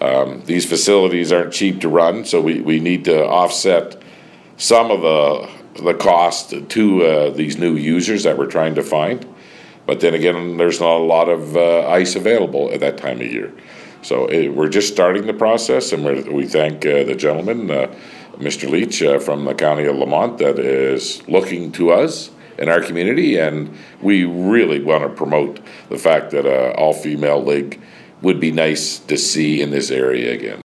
These facilities aren't cheap to run, so we need to offset some of the cost to these new users that we're trying to find. But then again, there's not a lot of ice available at that time of year. So we're just starting the process, and we thank the gentleman, Mr. Leach from the County of Lamont, that is looking to us in our community, and we really want to promote the fact that an all-female league would be nice to see in this area again.